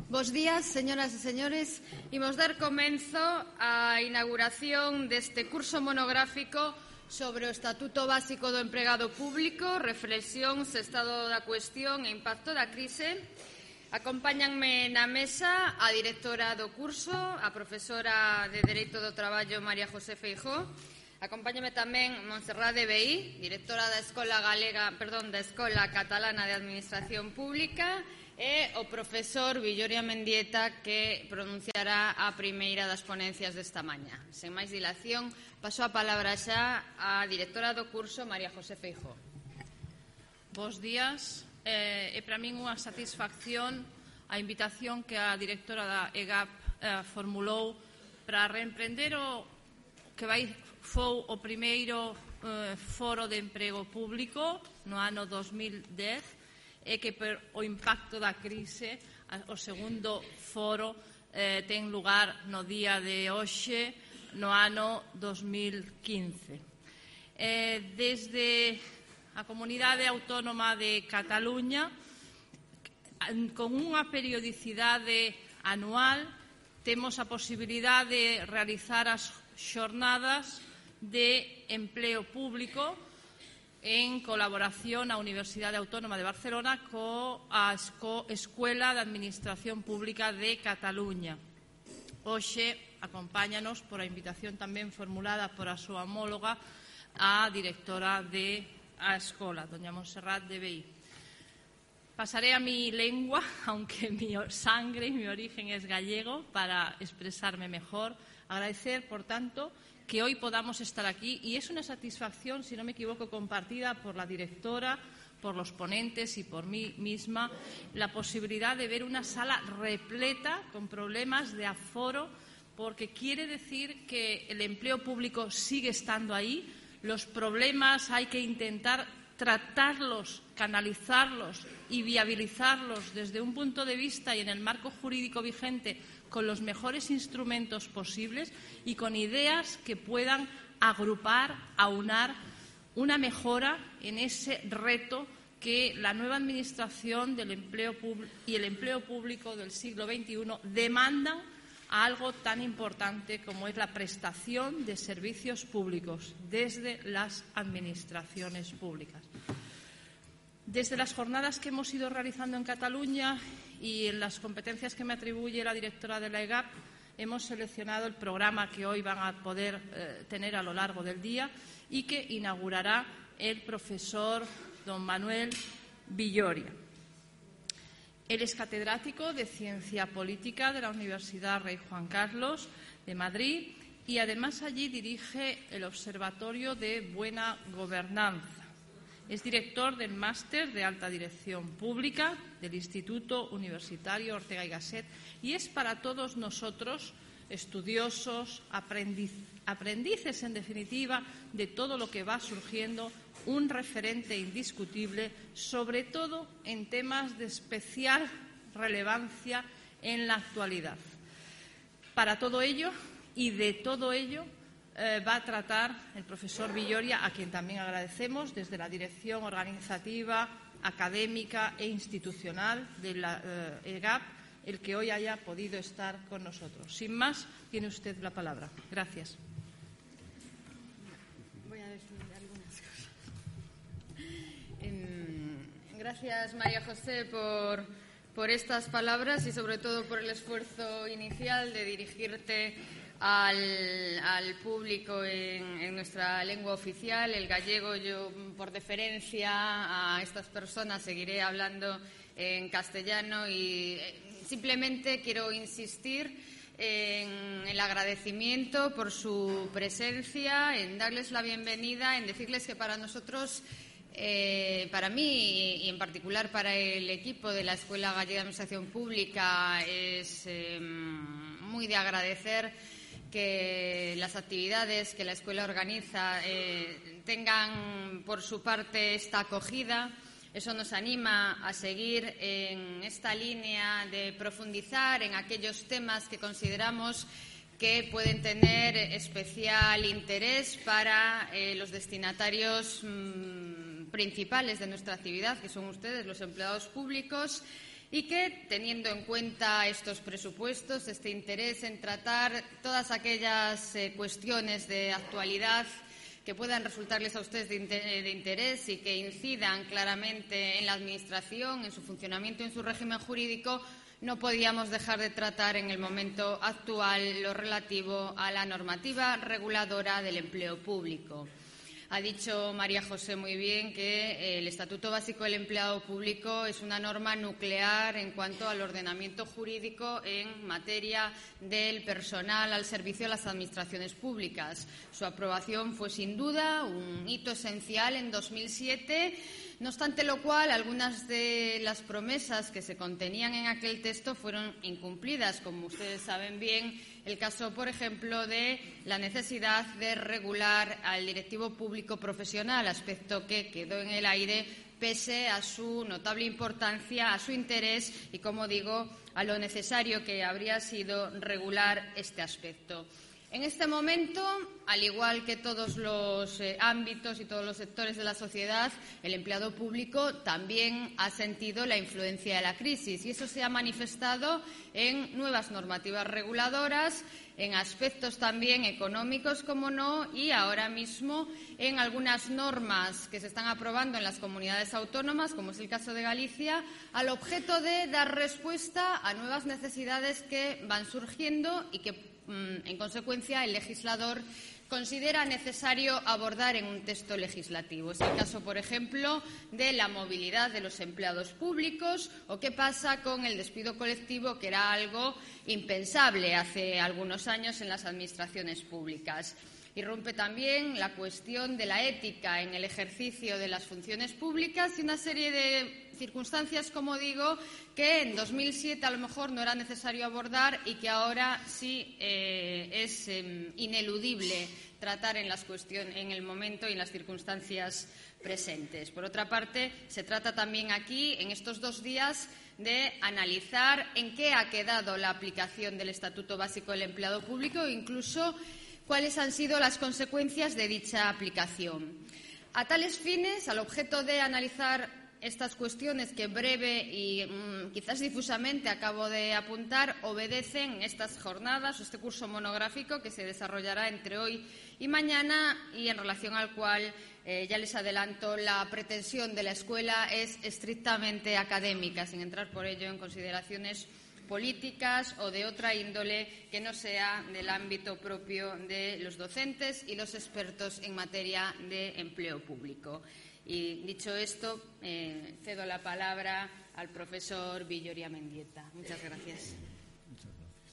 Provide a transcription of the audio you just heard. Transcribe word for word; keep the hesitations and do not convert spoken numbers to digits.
Bos días, señoras e señores. Imos dar comenzo á inauguración deste curso monográfico sobre o Estatuto Básico do Empregado Público, reflexións, estado da cuestión e impacto da crise. Acompáñanme na mesa a directora do curso, a profesora de Dereito do Traballo, María José Feijóo. Acompáñame tamén Montserrat de Veí, directora da Escola Galega, perdón, da Escola Catalana de Administración Pública, e o profesor Villoria Mendieta, que pronunciará a primeira das ponencias desta mañá. Sen máis dilación, paso a palabra xa á directora do curso, María José Feijóo. Bos días. Eh, é para min unha satisfacción a invitación que a directora da E G A P eh, formulou para reemprender o que vai foi o primeiro eh, foro de emprego público no ano dos mil dez e que por o impacto da crise o segundo foro eh, ten lugar no día de hoxe no ano dos mil quince. Eh, desde a Comunidade Autónoma de Cataluña, con unha periodicidade anual, temos a posibilidade de realizar as xornadas de empleo público en colaboración á Universidade Autónoma de Barcelona coa Escuela de Administración Pública de Cataluña. Hoxe acompáñanos por a invitación tamén formulada por a súa homóloga a directora de a escola, doña Montserrat de Veí. Pasaré a mi lengua, aunque mi sangre y mi origen es gallego, para expresarme mejor. Agradecer, por tanto, que hoy podamos estar aquí, y es una satisfacción, si no me equivoco, compartida por la directora, por los ponentes y por mí misma, la posibilidad de ver una sala repleta con problemas de aforo, porque quiere decir que el empleo público sigue estando ahí. Los problemas hay que intentar tratarlos, canalizarlos y viabilizarlos desde un punto de vista y en el marco jurídico vigente con los mejores instrumentos posibles y con ideas que puedan agrupar, aunar una mejora en ese reto que la nueva Administración del empleo y el empleo público del siglo veintiuno demandan a algo tan importante como es la prestación de servicios públicos desde las administraciones públicas. Desde las jornadas que hemos ido realizando en Cataluña y en las competencias que me atribuye la directora de la E G A P, hemos seleccionado el programa que hoy van a poder eh, tener a lo largo del día y que inaugurará el profesor don Manuel Villoria. Él es catedrático de Ciencia Política de la Universidad Rey Juan Carlos de Madrid y además allí dirige el Observatorio de Buena Gobernanza. Es director del Máster de Alta Dirección Pública del Instituto Universitario Ortega y Gasset y es para todos nosotros, estudiosos, aprendiz, aprendices en definitiva de todo lo que va surgiendo, un referente indiscutible, sobre todo en temas de especial relevancia en la actualidad. Para todo ello y de todo ello eh, va a tratar el profesor Villoria, a quien también agradecemos desde la dirección organizativa, académica e institucional de la eh, E G A P, el que hoy haya podido estar con nosotros. Sin más, tiene usted la palabra. Gracias. Voy a decir algunas cosas. Gracias, María José, por, por estas palabras y sobre todo por el esfuerzo inicial de dirigirte al, al público en, en nuestra lengua oficial, el gallego. Yo, por deferencia a estas personas, seguiré hablando en castellano y simplemente quiero insistir en el agradecimiento por su presencia, en darles la bienvenida, en decirles que para nosotros, eh, para mí y en particular para el equipo de la Escuela Gallega de Administración Pública, es eh, muy de agradecer que las actividades que la escuela organiza eh, tengan por su parte esta acogida. Eso nos anima a seguir en esta línea de profundizar en aquellos temas que consideramos que pueden tener especial interés para eh, los destinatarios mmm, principales de nuestra actividad, que son ustedes, los empleados públicos, y que, teniendo en cuenta estos presupuestos, este interés en tratar todas aquellas eh, cuestiones de actualidad que puedan resultarles a ustedes de, de interés y que incidan claramente en la Administración, en su funcionamiento y en su régimen jurídico, no podíamos dejar de tratar en el momento actual lo relativo a la normativa reguladora del empleo público. Ha dicho María José muy bien que el Estatuto Básico del Empleado Público es una norma nuclear en cuanto al ordenamiento jurídico en materia del personal al servicio de las administraciones públicas. Su aprobación fue sin duda un hito esencial en dos mil siete. No obstante lo cual, algunas de las promesas que se contenían en aquel texto fueron incumplidas, como ustedes saben bien, el caso, por ejemplo, de la necesidad de regular al directivo público profesional, aspecto que quedó en el aire pese a su notable importancia, a su interés y, como digo, a lo necesario que habría sido regular este aspecto. En este momento, al igual que todos los eh, ámbitos y todos los sectores de la sociedad, el empleado público también ha sentido la influencia de la crisis y eso se ha manifestado en nuevas normativas reguladoras, en aspectos también económicos, como no, y ahora mismo en algunas normas que se están aprobando en las comunidades autónomas, como es el caso de Galicia, al objeto de dar respuesta a nuevas necesidades que van surgiendo y que, en consecuencia, el legislador considera necesario abordar en un texto legislativo. Es el caso, por ejemplo, de la movilidad de los empleados públicos o qué pasa con el despido colectivo, que era algo impensable hace algunos años en las administraciones públicas. Irrumpe también la cuestión de la ética en el ejercicio de las funciones públicas y una serie de circunstancias, como digo, que en dos mil siete a lo mejor no era necesario abordar y que ahora sí eh, es eh, ineludible tratar en, las cuestiones, en el momento y en las circunstancias presentes. Por otra parte, se trata también aquí, en estos dos días, de analizar en qué ha quedado la aplicación del Estatuto Básico del Empleado Público e incluso cuáles han sido las consecuencias de dicha aplicación. A tales fines, al objeto de analizar estas cuestiones que breve y mmm, quizás difusamente acabo de apuntar, obedecen estas jornadas o este curso monográfico que se desarrollará entre hoy y mañana y en relación al cual, eh, ya les adelanto, la pretensión de la escuela es estrictamente académica, sin entrar por ello en consideraciones políticas o de otra índole que no sea del ámbito propio de los docentes y los expertos en materia de empleo público. Y dicho esto, eh, cedo la palabra al profesor Villoria Mendieta. Muchas gracias.